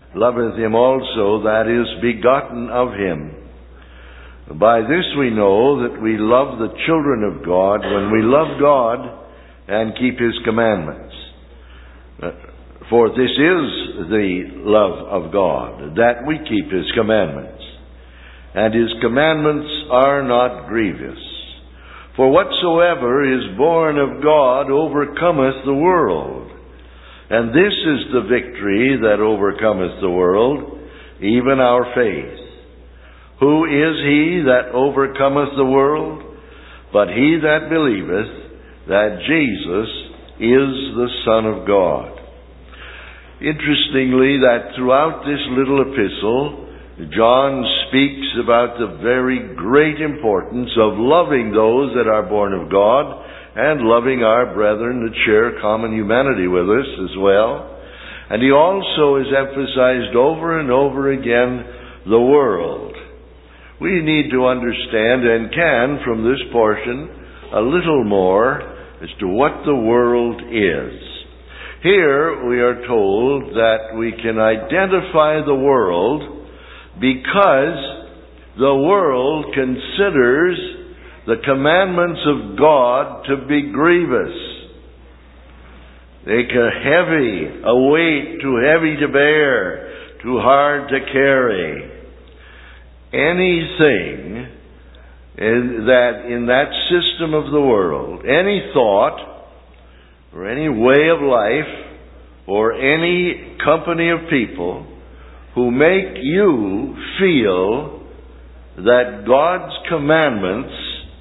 loveth him also that is begotten of him. By this we know that we love the children of God, when we love God and keep his commandments. For this is the love of God, that we keep his commandments. And his commandments are not grievous. For whatsoever is born of God overcometh the world. And this is the victory that overcometh the world, even our faith. Who is he that overcometh the world? But he that believeth that Jesus is the Son of God. Interestingly, that throughout this little epistle, John speaks about the very great importance of loving those that are born of God and loving our brethren that share common humanity with us as well. And he also has emphasized over and over again the world. We need to understand, and can from this portion, a little more as to what the world is. Here we are told that we can identify the world because the world considers the commandments of God to be grievous. They are heavy, a weight too heavy to bear, too hard to carry. Anything that in that system of the world, any thought or any way of life or any company of people who make you feel that God's commandments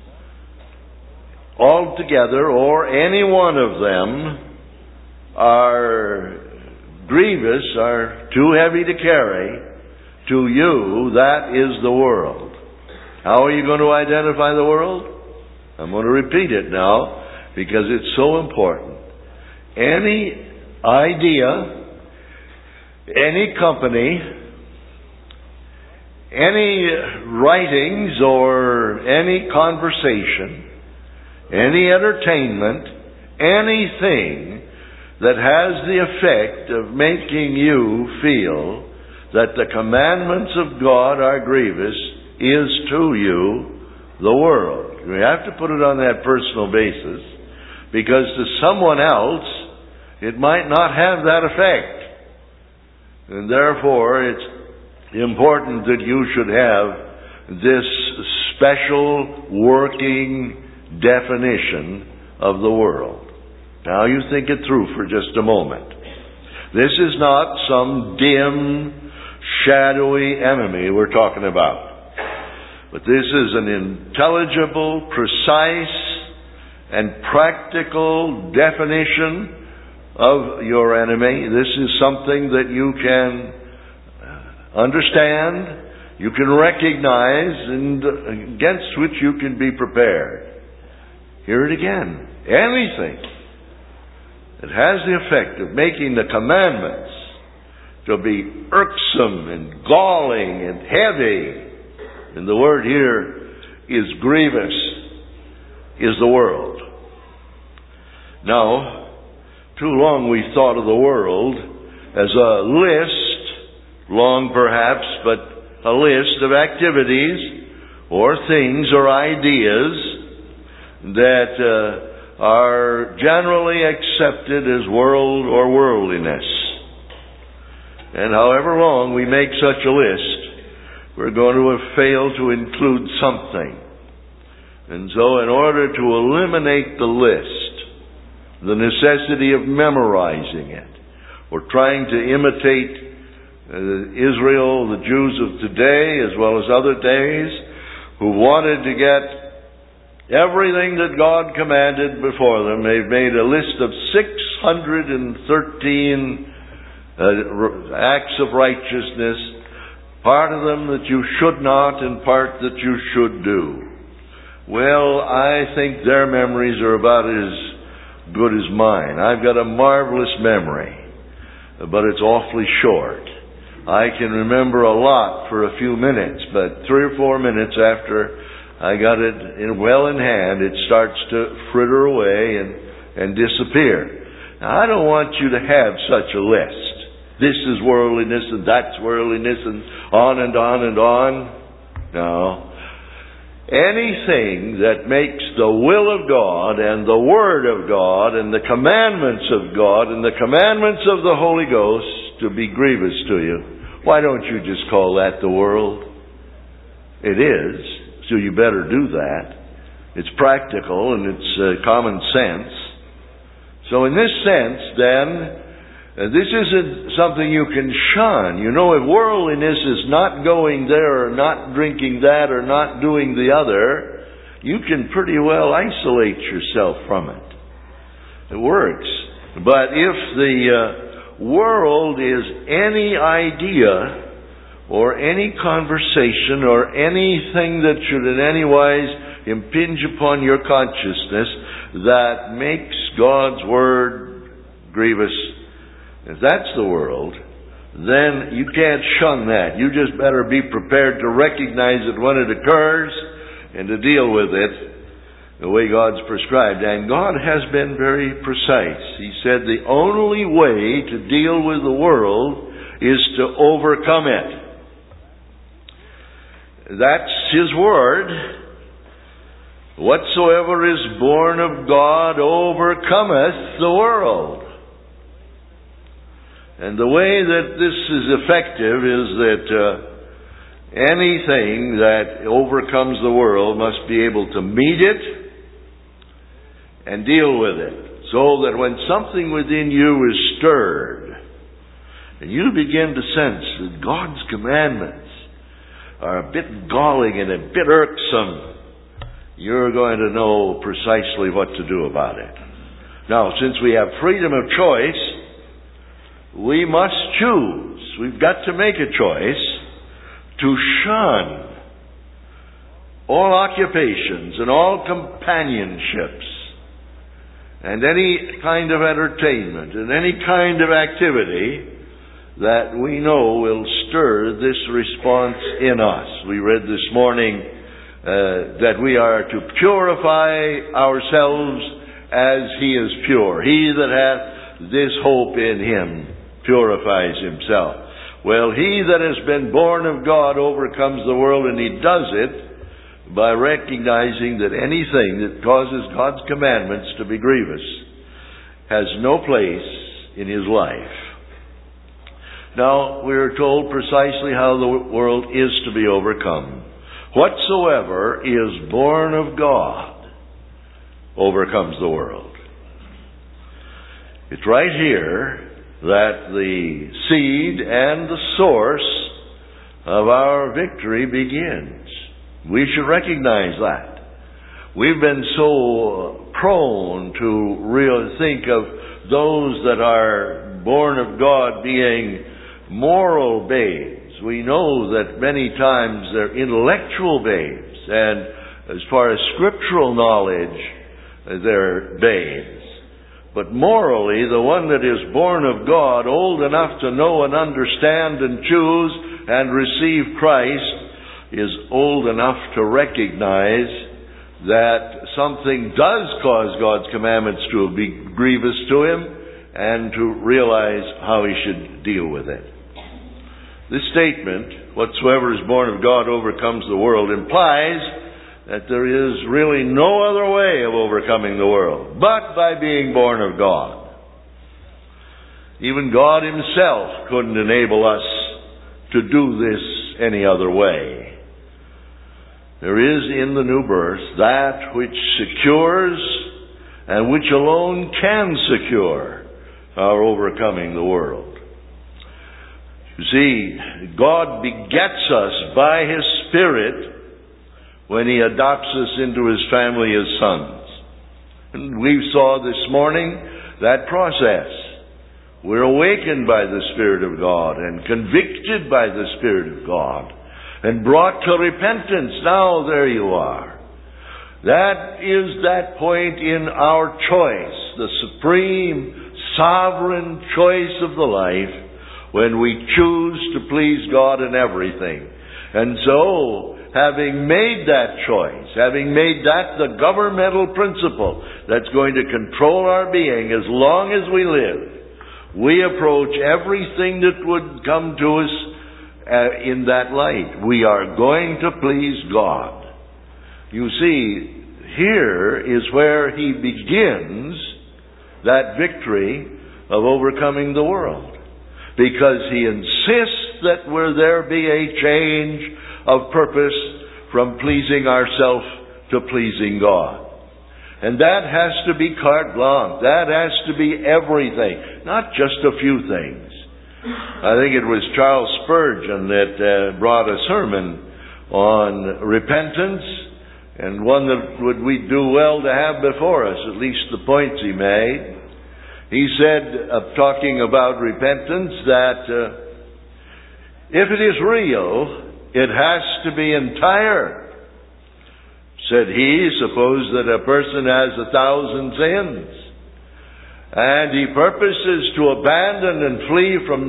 altogether, or any one of them, are grievous, are too heavy to carry, to you, that is the world. How are you going to identify the world? I'm going to repeat it now, because it's so important. Any idea, any company, any writings or any conversation, any entertainment, anything that has the effect of making you feel that the commandments of God are grievous is to you the world. We have to put it on that personal basis, because to someone else it might not have that effect. And therefore it's important that you should have this special working definition of the world. Now you think it through for just a moment. This is not some dim, shadowy enemy we're talking about. But this is an intelligible, precise, and practical definition of your enemy. This is something that you can understand, you can recognize, and against which you can be prepared. Hear it again. Anything that has the effect of making the commandments to be irksome and galling and heavy, and the word here is grievous, is the world. Now, too long we thought of the world as a list, long perhaps, but a list of activities or things or ideas that are generally accepted as world or worldliness. And however long we make such a list, we're going to have failed to include something. And so in order to eliminate the list, the necessity of memorizing it, or trying to imitate Israel, the Jews of today, as well as other days, who wanted to get everything that God commanded before them, they've made a list of 613 acts of righteousness, part of them that you should not and part that you should do. Well, I think their memories are about as good as mine. I've got a marvelous memory, but it's awfully short. I can remember a lot for a few minutes, but 3 or 4 minutes after I got it well in hand, it starts to fritter away and disappear. Now, I don't want you to have such a list. this is worldliness and that's worldliness and on and on and on. No. Anything that makes the will of God and the Word of God and the commandments of God and the commandments of the Holy Ghost to be grievous to you, why don't you just call that the world? It is, so you better do that. It's practical and it's common sense. So in this sense, then, this isn't something you can shun. You know, if worldliness is not going there or not drinking that or not doing the other, you can pretty well isolate yourself from it. It works. But if the world is any idea or any conversation or anything that should in any wise impinge upon your consciousness that makes God's Word grievous, if that's the world, then you can't shun that. You just better be prepared to recognize it when it occurs and to deal with it the way God's prescribed. And God has been very precise. He said the only way to deal with the world is to overcome it. That's His Word. Whatsoever is born of God overcometh the world. And the way that this is effective is that anything that overcomes the world must be able to meet it and deal with it. So that when something within you is stirred, and you begin to sense that God's commandments are a bit galling and a bit irksome, you're going to know precisely what to do about it. Now, since we have freedom of choice, we must choose. We've got to make a choice to shun all occupations and all companionships and any kind of entertainment and any kind of activity that we know will stir this response in us. We read this morning that we are to purify ourselves as He is pure. He that hath this hope in Him purifies himself. Well, he that has been born of God overcomes the world, and he does it by recognizing that anything that causes God's commandments to be grievous has no place in his life. Now, we are told precisely how the world is to be overcome. Whatsoever is born of God overcomes the world. It's right here that the seed and the source of our victory begins. We should recognize that. We've been so prone to really think of those that are born of God being moral babes. We know that many times they're intellectual babes, and as far as scriptural knowledge, they're babes. But morally, the one that is born of God, old enough to know and understand and choose and receive Christ, is old enough to recognize that something does cause God's commandments to be grievous to him, and to realize how he should deal with it. This statement, whatsoever is born of God overcomes the world, implies that there is really no other way of overcoming the world but by being born of God. Even God himself couldn't enable us to do this any other way. There is in the new birth that which secures and which alone can secure our overcoming the world. You see, God begets us by His Spirit when He adopts us into His family as sons. And we saw this morning that process. We're awakened by the Spirit of God and convicted by the Spirit of God and brought to repentance. Now there you are. That is that point in our choice, the supreme, sovereign choice of the life, when we choose to please God in everything. And so, having made that choice, having made that the governmental principle that's going to control our being as long as we live, we approach everything that would come to us in that light. We are going to please God. You see, here is where he begins that victory of overcoming the world. Because he insists that there be a change of purpose from pleasing ourselves to pleasing God. And that has to be carte blanche. That has to be everything, not just a few things. I think it was Charles Spurgeon that brought a sermon on repentance, and one that we'd do well to have before us, at least the points he made. He said, talking about repentance, that if it is real, it has to be entire. Said he, suppose that a person has 1,000 sins, and he purposes to abandon and flee from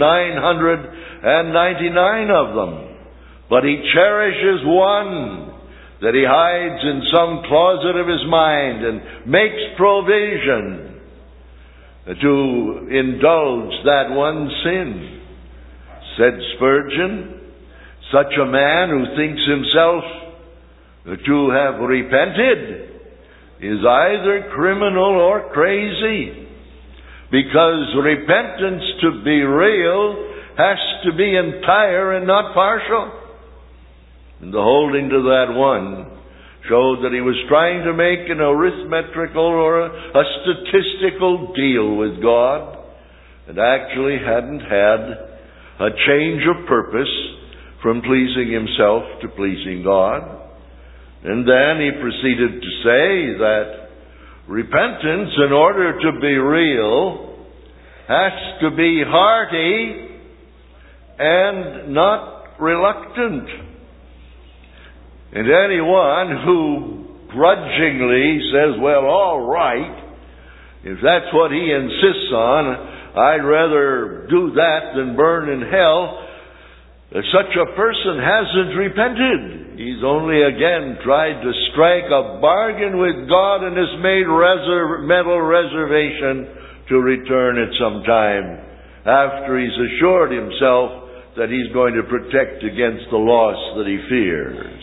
999 of them, but he cherishes one that he hides in some closet of his mind and makes provision to indulge that one sin. Said Spurgeon, such a man who thinks himself to have repented is either criminal or crazy, because repentance, to be real, has to be entire and not partial. And the holding to that one showed that he was trying to make an arithmetical or a statistical deal with God, and actually hadn't had a change of purpose from pleasing himself to pleasing God. And then he proceeded to say that repentance, in order to be real, has to be hearty and not reluctant. And anyone who grudgingly says, well, all right, if that's what he insists on, I'd rather do that than burn in hell, such a person hasn't repented. He's only again tried to strike a bargain with God and has made mental reservation to return at some time after he's assured himself that he's going to protect against the loss that he fears.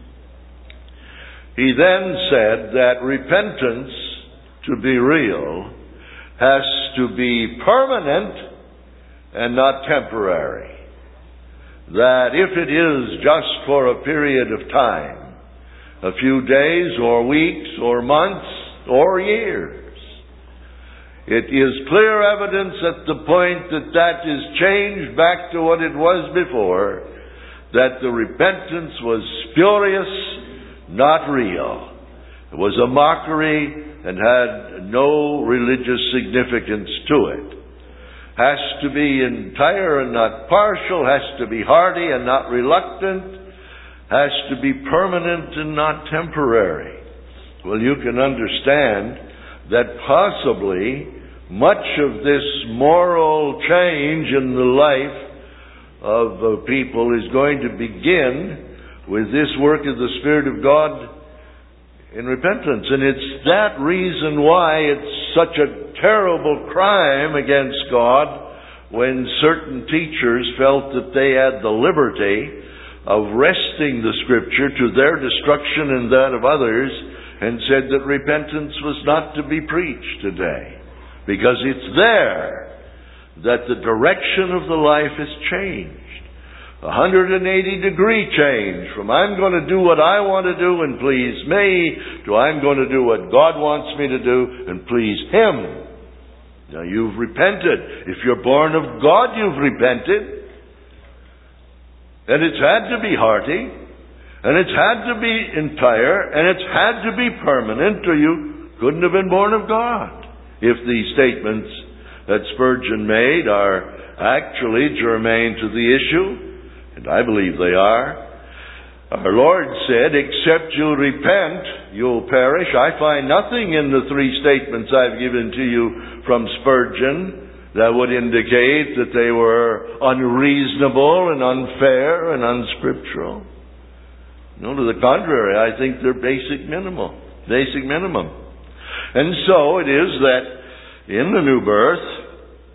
He then said that repentance, to be real, has to be permanent and not temporary. That if it is just for a period of time, a few days or weeks or months or years, it is clear evidence at the point that that is changed back to what it was before, that the repentance was spurious, not real. It was a mockery and had no religious significance to it. Has to be entire and not partial, has to be hearty and not reluctant, has to be permanent and not temporary. Well, you can understand that possibly much of this moral change in the life of people is going to begin with this work of the Spirit of God in repentance. And it's that reason why it's such a terrible crime against God when certain teachers felt that they had the liberty of wresting the Scripture to their destruction and that of others, and said that repentance was not to be preached today, because it's there that the direction of the life is changed. 180-degree change from I'm going to do what I want to do and please me to I'm going to do what God wants me to do and please Him. Now you've repented. If you're born of God, you've repented. And it's had to be hearty, and it's had to be entire, and it's had to be permanent, or you couldn't have been born of God. If these statements that Spurgeon made are actually germane to the issue, and I believe they are. Our Lord said, except you'll repent, you'll perish. I find nothing in the three statements I've given to you from Spurgeon that would indicate that they were unreasonable and unfair and unscriptural. No, to the contrary, I think they're basic minimum. And so it is that in the new birth,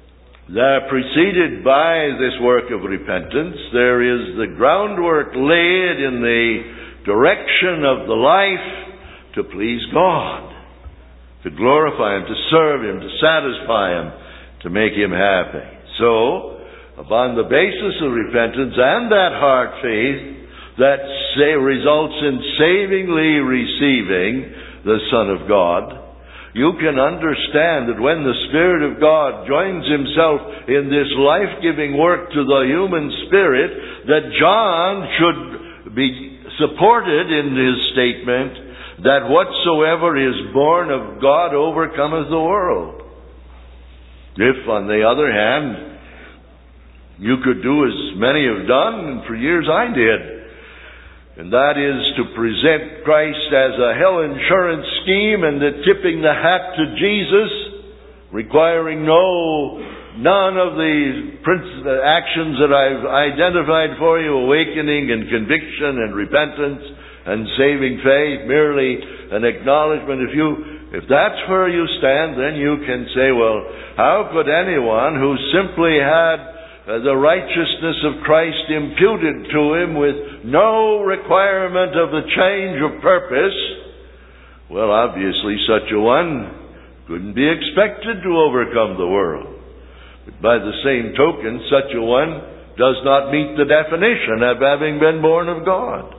Preceded by this work of repentance, there is the groundwork laid in the direction of the life to please God, to glorify Him, to serve Him, to satisfy Him, to make Him happy. So, upon the basis of repentance and that heart faith, that results in savingly receiving the Son of God, you can understand that when the Spirit of God joins Himself in this life-giving work to the human spirit, that John should be supported in his statement that whatsoever is born of God overcometh the world. If, on the other hand, you could do as many have done, and for years I did, and that is to present Christ as a hell insurance scheme and the tipping the hat to Jesus, requiring none of the actions that I've identified for you, awakening and conviction and repentance and saving faith, merely an acknowledgement. If that's where you stand, then you can say, well, how could anyone who simply had the righteousness of Christ imputed to him with no requirement of the change of purpose, well, obviously such a one couldn't be expected to overcome the world. But by the same token, such a one does not meet the definition of having been born of God.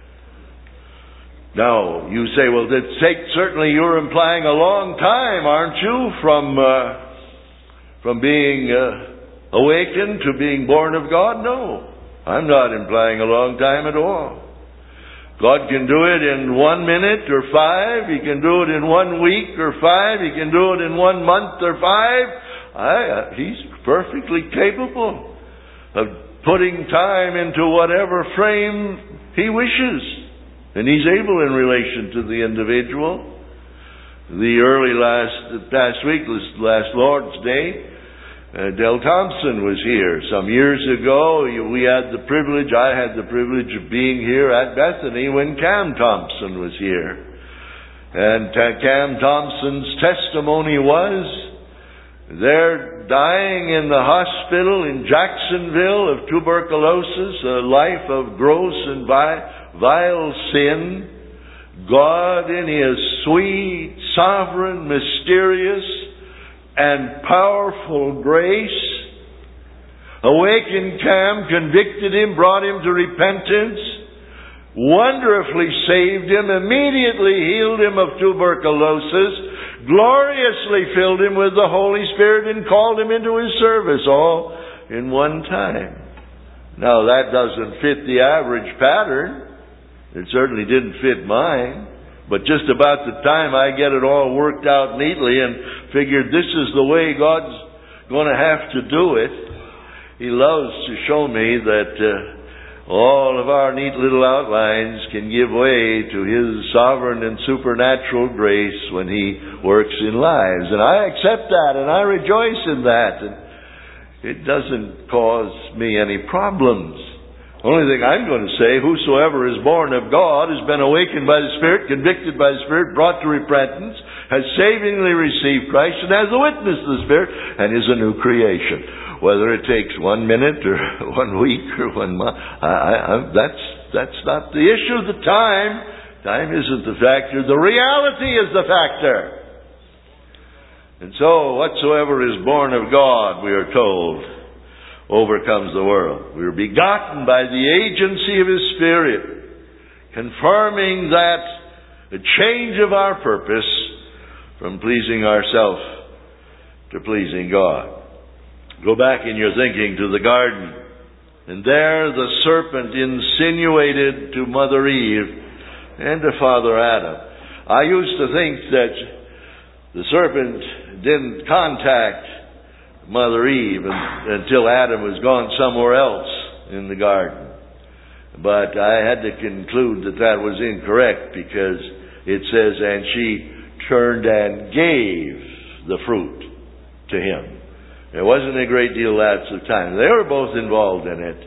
Now, you say, well, certainly you're implying a long time, aren't you, from being awakened to being born of God? No, I'm not implying a long time at all. God can do it in 1 minute or 5. He can do it in 1 week or 5. He can do it in 1 month or 5. He's perfectly capable of putting time into whatever frame He wishes. And He's able in relation to the individual. Past week, last Lord's Day, Del Thompson was here. Some years ago, I had the privilege of being here at Bethany when Cam Thompson was here. And Cam Thompson's testimony was, they're dying in the hospital in Jacksonville of tuberculosis, a life of gross and vile sin. God, in His sweet, sovereign, mysterious, and powerful grace, awakened Cam, convicted him, brought him to repentance, wonderfully saved him, immediately healed him of tuberculosis, gloriously filled him with the Holy Spirit, and called him into His service, all in one time. Now, that doesn't fit the average pattern. It certainly didn't fit mine. But just about the time I get it all worked out neatly and figured this is the way God's going to have to do it, He loves to show me that all of our neat little outlines can give way to His sovereign and supernatural grace when He works in lives. And I accept that and I rejoice in that. And it doesn't cause me any problems. Only thing I'm going to say, whosoever is born of God has been awakened by the Spirit, convicted by the Spirit, brought to repentance, has savingly received Christ, and has the witness of the Spirit, and is a new creation. Whether it takes 1 minute or 1 week or 1 month, that's not the issue of the time. Time isn't the factor. The reality is the factor. And so, whatsoever is born of God, we are told, overcomes the world. We are begotten by the agency of His Spirit, confirming that the change of our purpose from pleasing ourselves to pleasing God. Go back in your thinking to the garden, and there the serpent insinuated to Mother Eve and to Father Adam. I used to think that the serpent didn't contact Mother Eve until Adam was gone somewhere else in the garden. But I had to conclude that was incorrect, because it says, and she turned and gave the fruit to him. There wasn't a great deal lapse of time. They were both involved in it.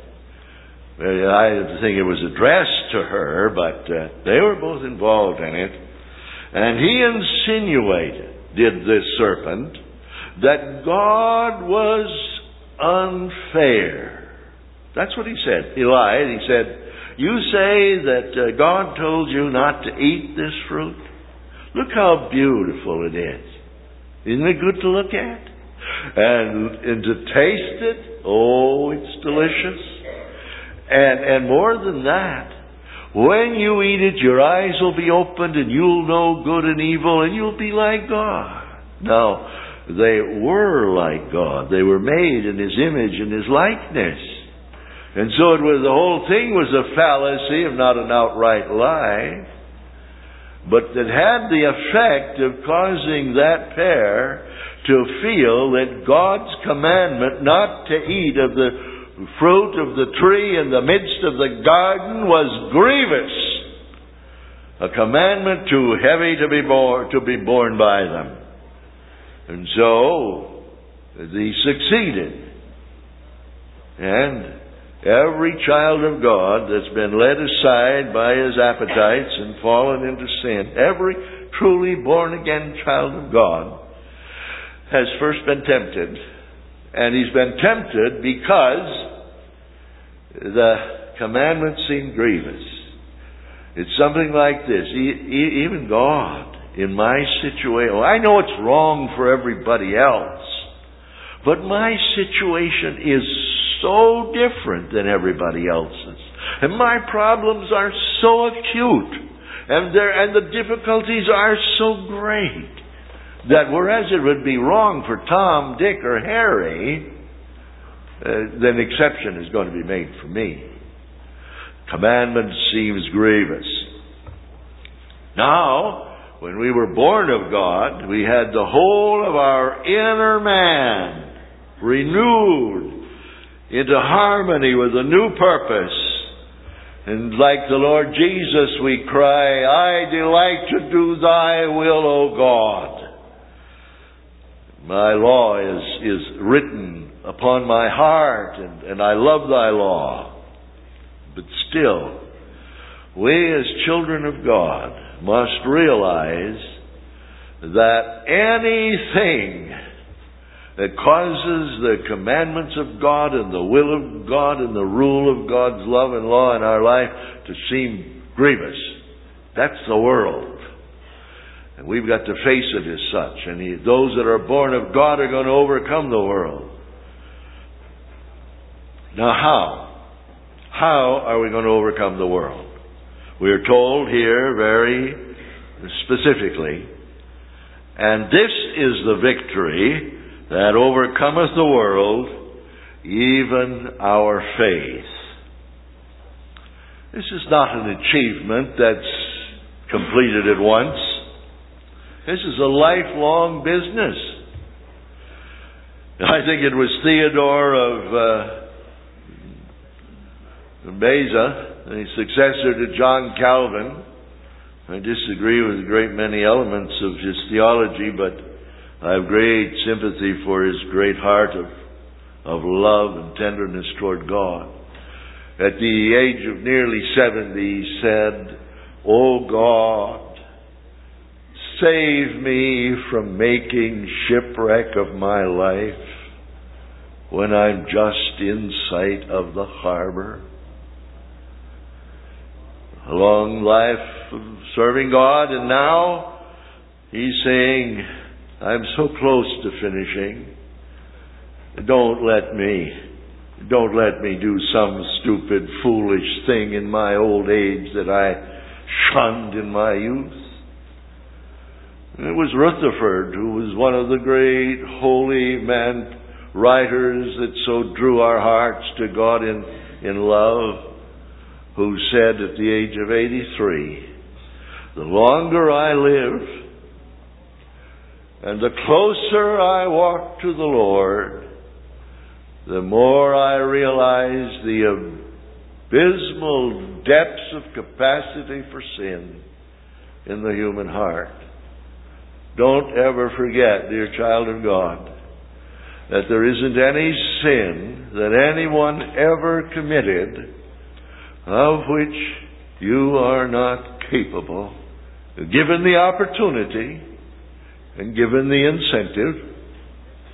I think it was addressed to her, but they were both involved in it. And he insinuated, did this serpent, that God was unfair. That's what he said. He lied. He said, you say that God told you not to eat this fruit? Look how beautiful it is. Isn't it good to look at? And to taste it? Oh, it's delicious. And more than that, when you eat it, your eyes will be opened and you'll know good and evil and you'll be like God. Now, they were like God. They were made in His image and His likeness. And so the whole thing was a fallacy, if not an outright lie. But it had the effect of causing that pair to feel that God's commandment not to eat of the fruit of the tree in the midst of the garden was grievous. A commandment too heavy to be borne by them. And so, they succeeded. And every child of God that's been led aside by his appetites and fallen into sin, every truly born-again child of God has first been tempted. And he's been tempted because the commandments seem grievous. It's something like this. Even God, in my situation, I know it's wrong for everybody else, but my situation is so different than everybody else's. And my problems are so acute. And the difficulties are so great that whereas it would be wrong for Tom, Dick, or Harry, then exception is going to be made for me. Commandment seems grievous. Now, when we were born of God, we had the whole of our inner man renewed into harmony with a new purpose. And like the Lord Jesus, we cry, I delight to do thy will, O God. My law is written upon my heart, and I love thy law. But still, we as children of God must realize that anything that causes the commandments of God and the will of God and the rule of God's love and law in our life to seem grievous, that's the world. And we've got to face it as such. And those that are born of God are going to overcome the world. Now how? How are we going to overcome the world? We are told here very specifically, and this is the victory that overcometh the world, even our faith. This is not an achievement that's completed at once. This is a lifelong business. I think it was Theodore of Beza, the successor to John Calvin. I disagree with a great many elements of his theology, but I have great sympathy for his great heart of love and tenderness toward God. At the age of nearly 70, he said, O God, save me from making shipwreck of my life when I'm just in sight of the harbor. A long life of serving God, and now he's saying, I'm so close to finishing. Don't let me do some stupid, foolish thing in my old age that I shunned in my youth. It was Rutherford, who was one of the great holy writers that so drew our hearts to God in love, who said at the age of 83, the longer I live, and the closer I walk to the Lord, the more I realize the abysmal depths of capacity for sin in the human heart. Don't ever forget, dear child of God, that there isn't any sin that anyone ever committed of which you are not capable, given the opportunity and given the incentive,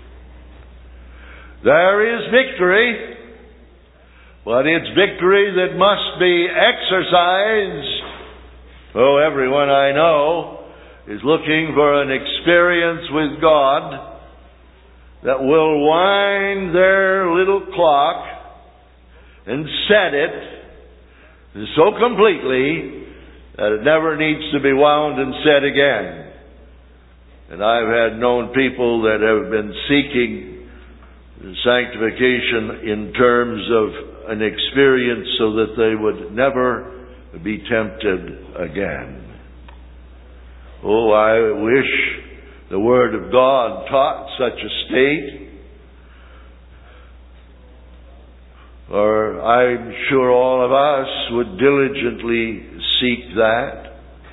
There is victory, but it's victory that must be exercised. Oh, everyone I know is looking for an experience with God that will wind their little clock and set it so completely that it never needs to be wound and set again. And I've had known people that have been seeking sanctification in terms of an experience so that they would never be tempted again. Oh, I wish the Word of God taught such a state, or I'm sure all of us would diligently seek that.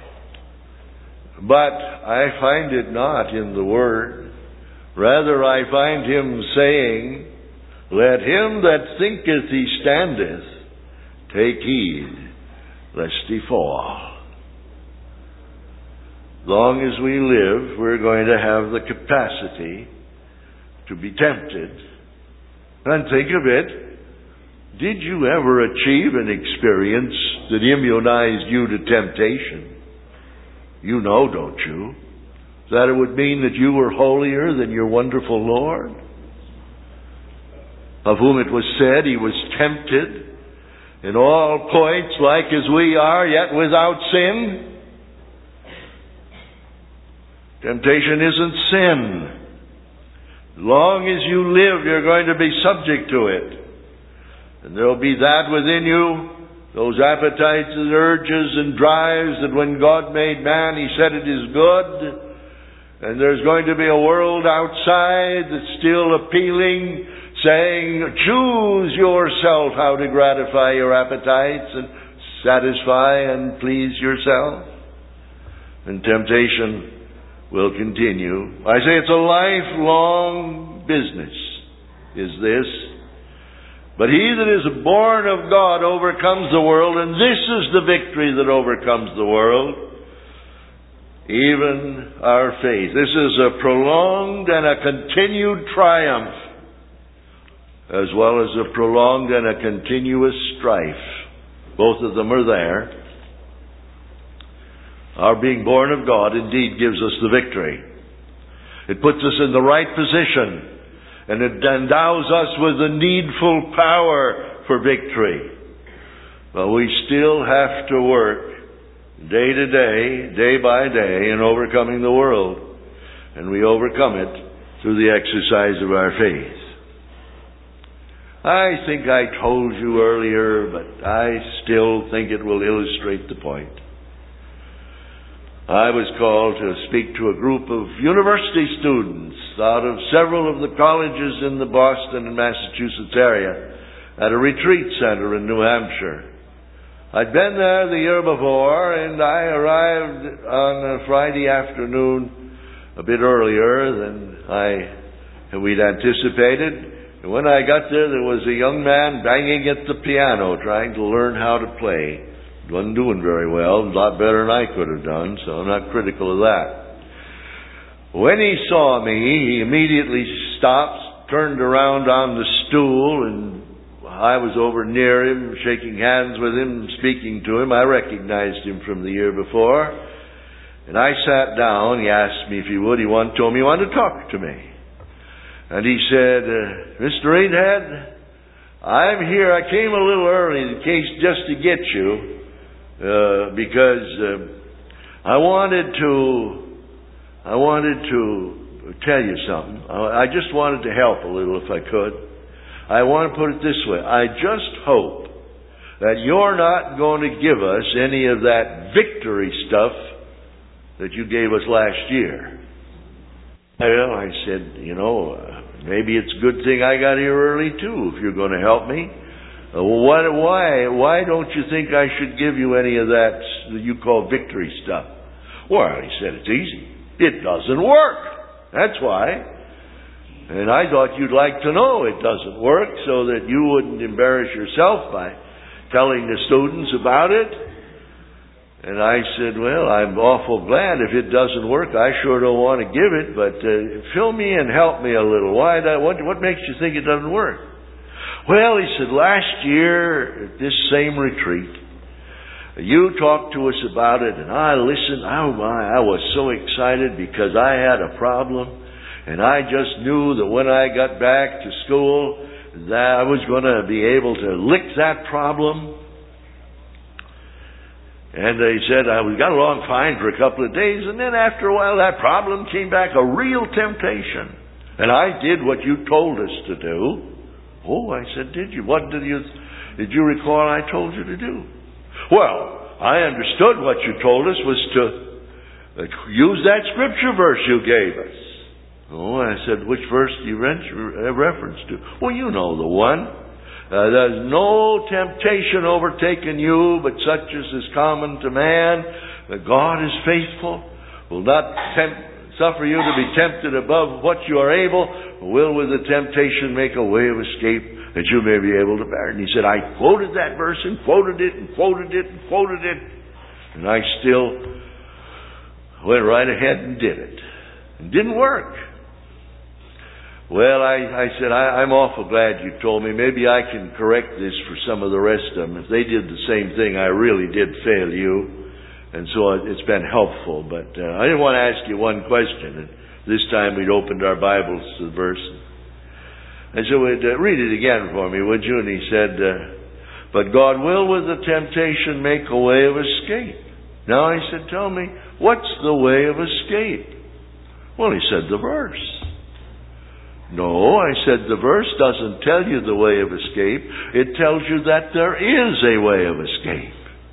But I find it not in the Word. Rather, I find Him saying, "Let him that thinketh he standeth take heed lest he fall." Long as we live, we're going to have the capacity to be tempted. And think of it. Did you ever achieve an experience that immunized you to temptation? You know, don't you? That it would mean that you were holier than your wonderful Lord, of whom it was said He was tempted in all points like as we are, yet without sin. Temptation isn't sin. As long as you live, you're going to be subject to it. And there'll be that within you, those appetites and urges and drives that when God made man, He said it is good. And there's going to be a world outside that's still appealing, saying, choose yourself how to gratify your appetites and satisfy and please yourself. And temptation will continue. I say it's a lifelong business, is this. But he that is born of God overcomes the world, and this is the victory that overcomes the world, even our faith. This is a prolonged and a continued triumph, as well as a prolonged and a continuous strife. Both of them are there. Our being born of God indeed gives us the victory. It puts us in the right position, and it endows us with the needful power for victory. But we still have to work day to day, day by day, in overcoming the world. And we overcome it through the exercise of our faith. I think I told you earlier, but I still think it will illustrate the point. I was called to speak to a group of university students out of several of the colleges in the Boston and Massachusetts area at a retreat center in New Hampshire. I'd been there the year before, and I arrived on a Friday afternoon a bit earlier than we'd anticipated. And when I got there was a young man banging at the piano, trying to learn how to play. He wasn't doing very well, a lot better than I could have done, so I'm not critical of that. When he saw me, he immediately stopped, turned around on the stool, and I was over near him, shaking hands with him, speaking to him. I recognized him from the year before. And I sat down. He asked me if he would. Told me he wanted to talk to me. And he said, Mr. Ainthead, I'm here. I came a little early in case just to get you, because I wanted to tell you something. I just wanted to help a little if I could. I want to put it this way. I just hope that you're not going to give us any of that victory stuff that you gave us last year. Well, I said, maybe it's a good thing I got here early too, if you're going to help me. Why don't you think I should give you any of that you call victory stuff? Well, he said, it's easy. It doesn't work. That's why. And I thought you'd like to know it doesn't work so that you wouldn't embarrass yourself by telling the students about it. And I said, well, I'm awful glad. If it doesn't work, I sure don't want to give it, but fill me in, help me a little. What makes you think it doesn't work? Well, he said, last year at this same retreat, you talked to us about it, and I listened. Oh my, I was so excited because I had a problem, and I just knew that when I got back to school that I was going to be able to lick that problem. And they said, we got along fine for a couple of days, and then after a while that problem came back, a real temptation. And I did what you told us to do. Oh, I said, did you? What did you recall I told you to do? Well, I understood what you told us was to use that scripture verse you gave us. Oh, I said, which verse do you reference to? Well, you know the one. There's no temptation overtaken you, but such as is common to man. That God is faithful, will not suffer you to be tempted above what you are able, but will with the temptation make a way of escape that you may be able to bear it. And he said, I quoted that verse and quoted it and quoted it and quoted it, and I still went right ahead and did it. It didn't work. Well, I said, I'm awful glad you told me. Maybe I can correct this for some of the rest of them. If they did the same thing, I really did fail you. And so it's been helpful. But I didn't want to ask you one question. And this time we'd opened our Bibles to the verse. And so read it again for me, would you? And he said, but God will with the temptation make a way of escape. Now I said, tell me, what's the way of escape? Well, he said, the verse. No, I said, the verse doesn't tell you the way of escape. It tells you that there is a way of escape.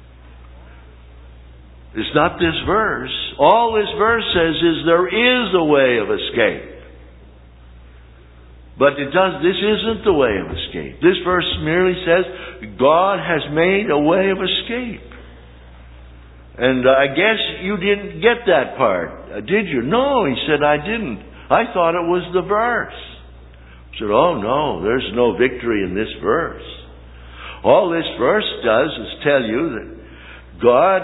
It's not this verse. All this verse says is there is a way of escape. But this isn't the way of escape. This verse merely says God has made a way of escape. And I guess you didn't get that part, did you? No, he said, I didn't. I thought it was the verse. I said, oh no, there's no victory in this verse. All this verse does is tell you that God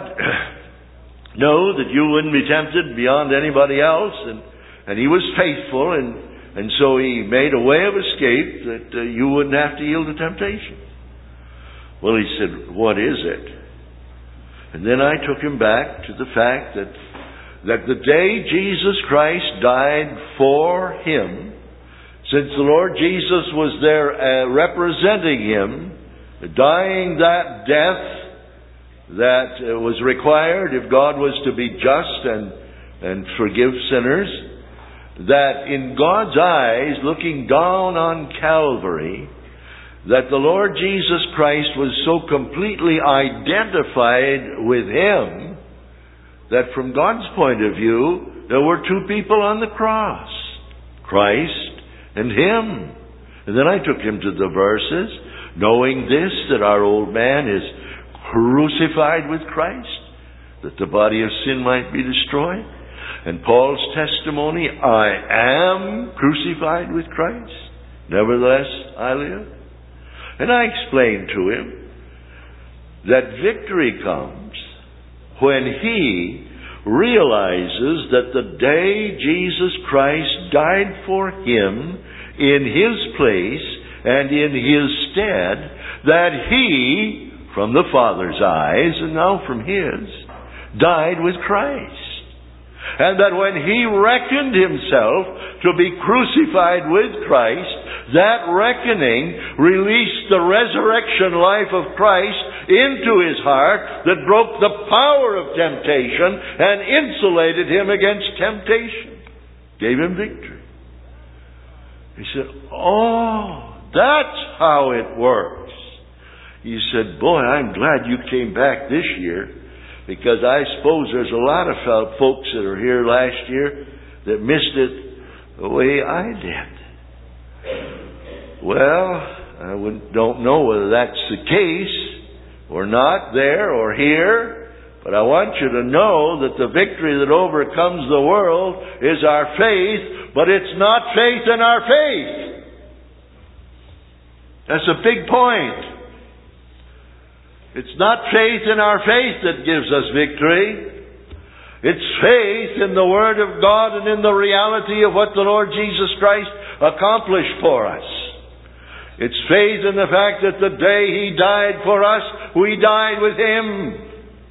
knew that you wouldn't be tempted beyond anybody else, and He was faithful, and so He made a way of escape that you wouldn't have to yield to temptation. Well, he said, what is it? And then I took him back to the fact that the day Jesus Christ died for him, since the Lord Jesus was there representing him, dying that death that was required if God was to be just and forgive sinners, that in God's eyes, looking down on Calvary, that the Lord Jesus Christ was so completely identified with him that from God's point of view, there were two people on the cross, Christ and him. And then I took him to the verses, knowing this, that our old man is crucified with Christ, that the body of sin might be destroyed. And Paul's testimony, I am crucified with Christ, nevertheless I live. And I explained to him that victory comes when he realizes that the day Jesus Christ died for him in his place and in his stead, that he, from the Father's eyes and now from his, died with Christ. And that when he reckoned himself to be crucified with Christ, that reckoning released the resurrection life of Christ into his heart that broke the power of temptation and insulated him against temptation. Gave him victory. He said, oh, that's how it works. He said, boy, I'm glad you came back this year, because I suppose there's a lot of folks that are here last year that missed it the way I did. Well, I don't know whether that's the case or not, there or here, but I want you to know that the victory that overcomes the world is our faith, but it's not faith in our faith. That's a big point. It's not faith in our faith that gives us victory. It's faith in the Word of God and in the reality of what the Lord Jesus Christ accomplished for us. It's faith in the fact that the day He died for us, we died with Him.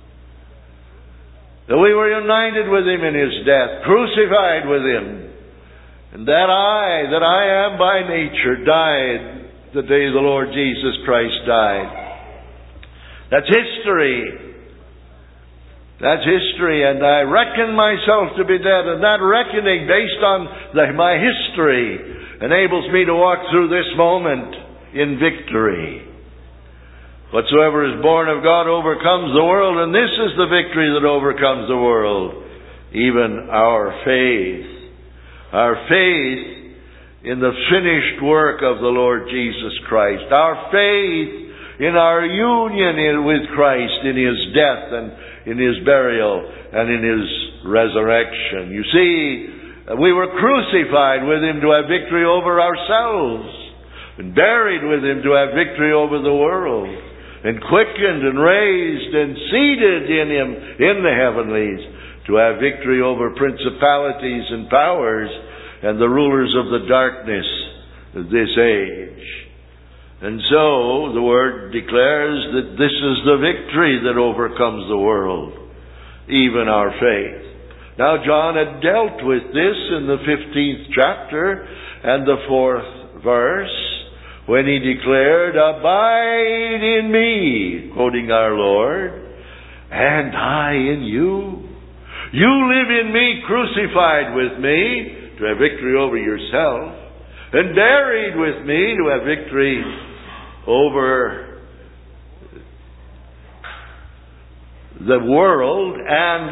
That we were united with Him in His death, crucified with Him. And that I am by nature, died the day the Lord Jesus Christ died. That's history. That's history, and I reckon myself to be dead, and that reckoning based on my history enables me to walk through this moment in victory. Whatsoever is born of God overcomes the world, and this is the victory that overcomes the world, even our faith. Our faith in the finished work of the Lord Jesus Christ. Our faith in our union with Christ in His death and in His burial and in His resurrection. You see, we were crucified with Him to have victory over ourselves, and buried with Him to have victory over the world, and quickened and raised and seated in Him in the heavenlies to have victory over principalities and powers and the rulers of the darkness of this age. And so the Word declares that this is the victory that overcomes the world, even our faith. Now John had dealt with this in the 15th chapter and the 4th verse, when he declared, "Abide in me," quoting our Lord, "and I in you. You live in me, crucified with me, to have victory over yourself, and buried with me to have victory over the world, and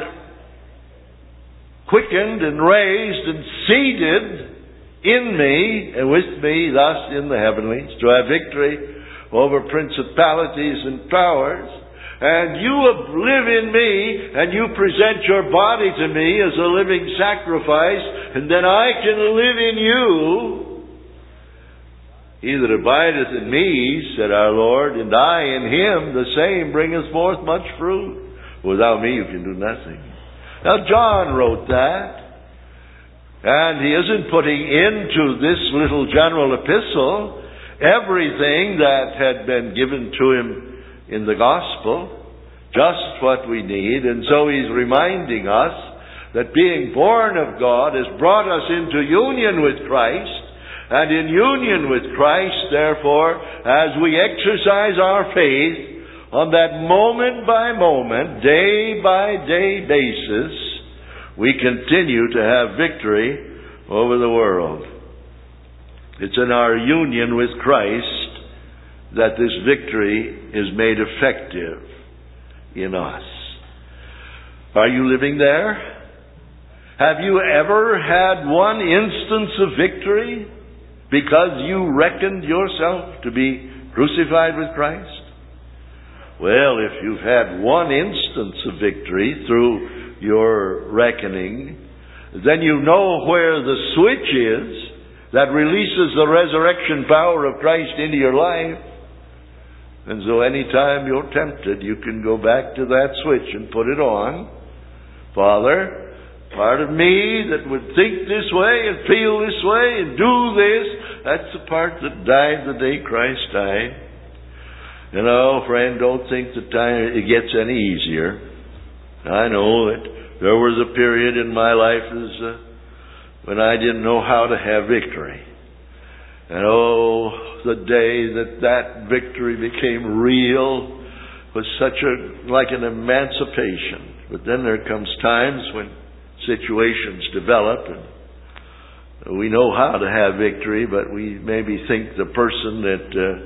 quickened and raised and seated in me and with me thus in the heavenlies to have victory over principalities and powers. And you live in me, and you present your body to me as a living sacrifice, and then I can live in you. He that abideth in me, said our Lord, and I in Him, the same bringeth forth much fruit. Without me you can do nothing. Now John wrote that, and he isn't putting into this little general epistle everything that had been given to him in the gospel, just what we need. And so he's reminding us that being born of God has brought us into union with Christ, and in union with Christ, therefore, as we exercise our faith on that moment by moment, day by day basis, we continue to have victory over the world. It's in our union with Christ that this victory is made effective in us. Are you living there? Have you ever had one instance of victory because you reckoned yourself to be crucified with Christ? Well, if you've had one instance of victory through your reckoning, then you know where the switch is that releases the resurrection power of Christ into your life. And so anytime you're tempted, you can go back to that switch and put it on. Father, part of me that would think this way and feel this way and do this, that's the part that died the day Christ died. You know, friend, don't think the time it gets any easier. I know that there was a period in my life when I didn't know how to have victory. And the day that victory became real was like an emancipation. But then there comes times when situations develop and we know how to have victory, but we maybe think the person that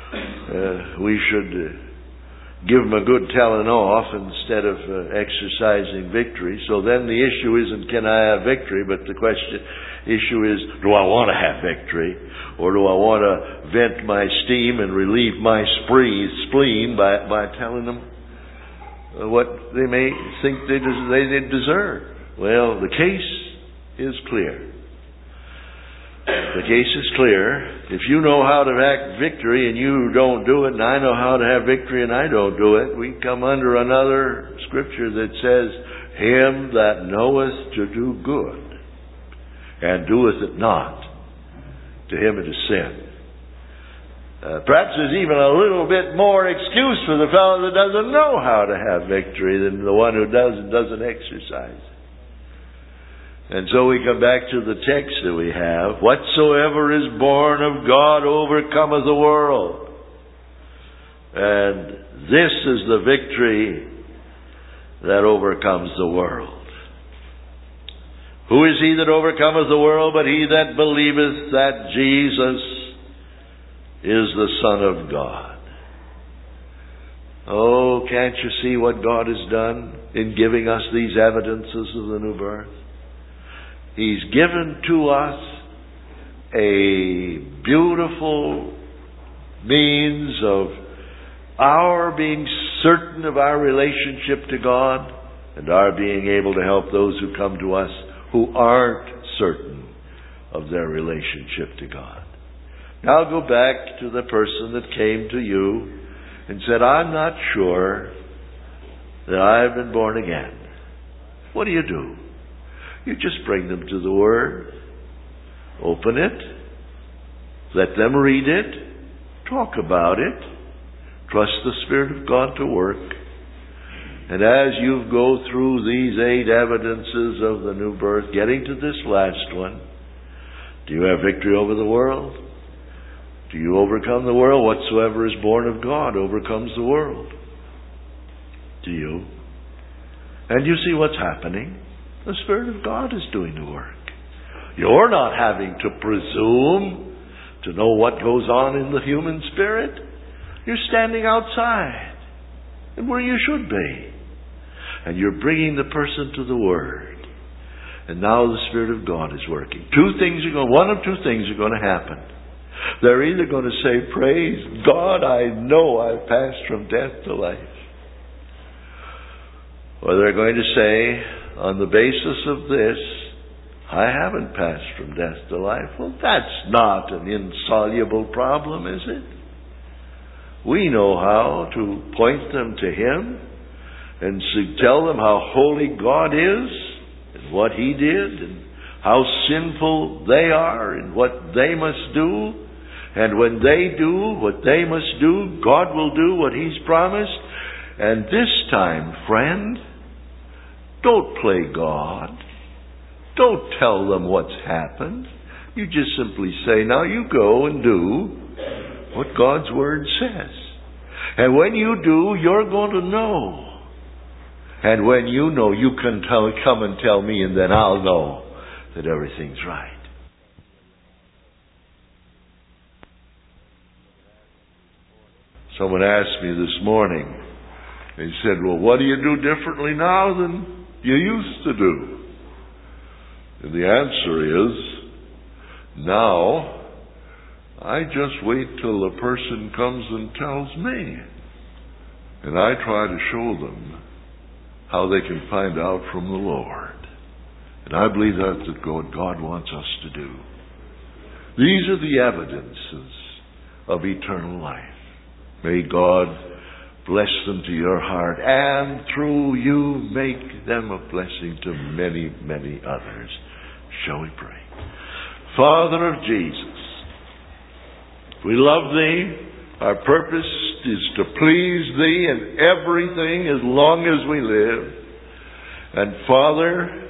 we should give them a good telling off instead of exercising victory. So then the issue isn't can I have victory, but the issue is, do I want to have victory? Or do I want to vent my steam and relieve my spleen by telling them what they may think they deserve? Well, the case is clear. The case is clear. If you know how to have victory and you don't do it, and I know how to have victory and I don't do it, we come under another scripture that says, him that knoweth to do good and doeth it not, to him it is sin. Perhaps there's even a little bit more excuse for the fellow that doesn't know how to have victory than the one who does and doesn't exercise. And so we come back to the text that we have. Whatsoever is born of God overcometh the world. And this is the victory that overcomes the world. Who is he that overcometh the world but he that believeth that Jesus is the Son of God? Oh, can't you see what God has done in giving us these evidences of the new birth? He's given to us a beautiful means of our being certain of our relationship to God and our being able to help those who come to us who aren't certain of their relationship to God. Now I'll go back to the person that came to you and said, I'm not sure that I've been born again. What do? You just bring them to the Word, open it, let them read it, talk about it, trust the Spirit of God to work. And as you go through these 8 evidences of the new birth, getting to this last one, do you have victory over the world? Do you overcome the world? Whatsoever is born of God overcomes the world. Do you? And you see what's happening? The Spirit of God is doing the work. You're not having to presume to know what goes on in the human spirit. You're standing outside and where you should be. And you're bringing the person to the Word. And now the Spirit of God is working. One of two things are going to happen. They're either going to say, praise God, I know I've passed from death to life. Or they're going to say, on the basis of this, I haven't passed from death to life. Well, that's not an insoluble problem, is it? We know how to point them to Him and tell them how holy God is and what He did and how sinful they are and what they must do. And when they do what they must do, God will do what He's promised. And this time, friend, don't play God. Don't tell them what's happened. You just simply say, now you go and do what God's Word says. And when you do, you're going to know. And when you know, you can come and tell me, and then I'll know that everything's right. Someone asked me this morning, they said, well, what do you do differently now than you used to do? And the answer is, now I just wait till a person comes and tells me. And I try to show them how they can find out from the Lord. And I believe that's what God wants us to do. These are the evidences of eternal life. May God bless them to your heart, and through you make them a blessing to many, many others. Shall we pray? Father of Jesus, we love Thee. Our purpose is to please Thee in everything as long as we live. And Father,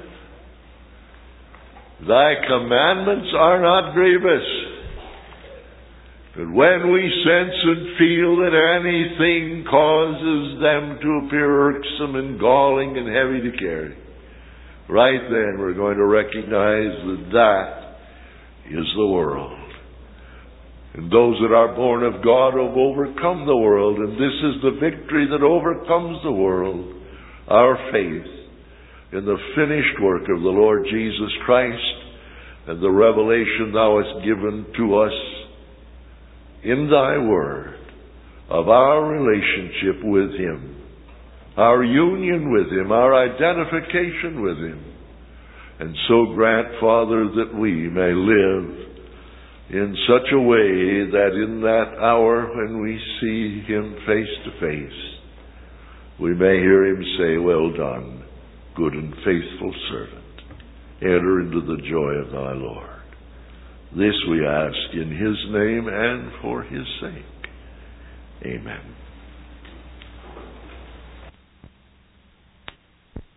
Thy commandments are not grievous. But when we sense and feel that anything causes them to appear irksome and galling and heavy to carry, right then we're going to recognize that that is the world. And those that are born of God have overcome the world, and this is the victory that overcomes the world, our faith in the finished work of the Lord Jesus Christ and the revelation Thou hast given to us in Thy Word of our relationship with Him, our union with Him, our identification with Him. And so grant, Father, that we may live in such a way that in that hour when we see Him face to face, we may hear Him say, "Well done, good and faithful servant. Enter into the joy of thy Lord." This we ask in His name and for His sake. Amen.